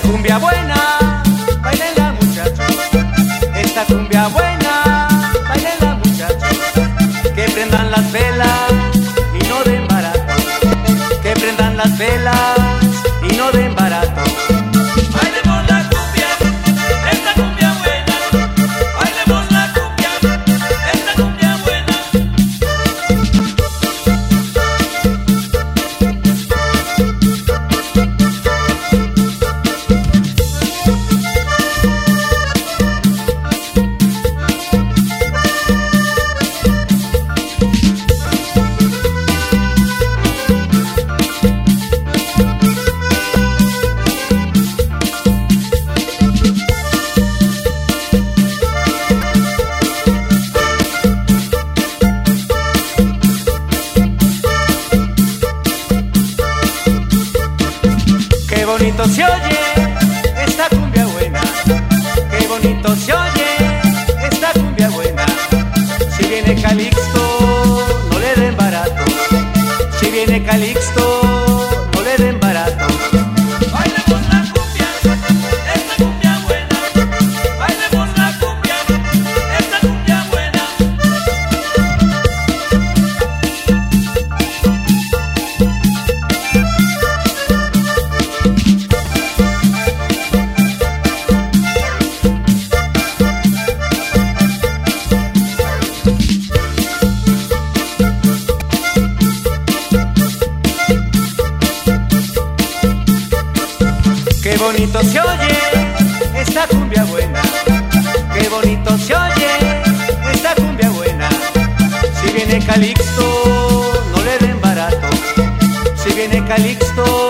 cumbia buena, bailenla muchachos. Esta cumbia buena, bailenla muchachos. Que prendan las velas y no den barato. Que prendan las velas y no den barato. Bailemos la cumbia, esta cumbia buena. Bailemos la cumbia, esta cumbia buena. Qué bonito se oye esta cumbia buena. Qué bonito se oye esta cumbia buena. Si viene Calixto, no le den barato. Si viene Calixto, no le den barato. Bailemos la cumbia, esta cumbia buena. Bailemos la cumbia, esta cumbia buena. Qué bonito se oye esta cumbia buena. Qué bonito se oye esta cumbia buena. Si viene Calixto, no le den barato. Si viene Calixto,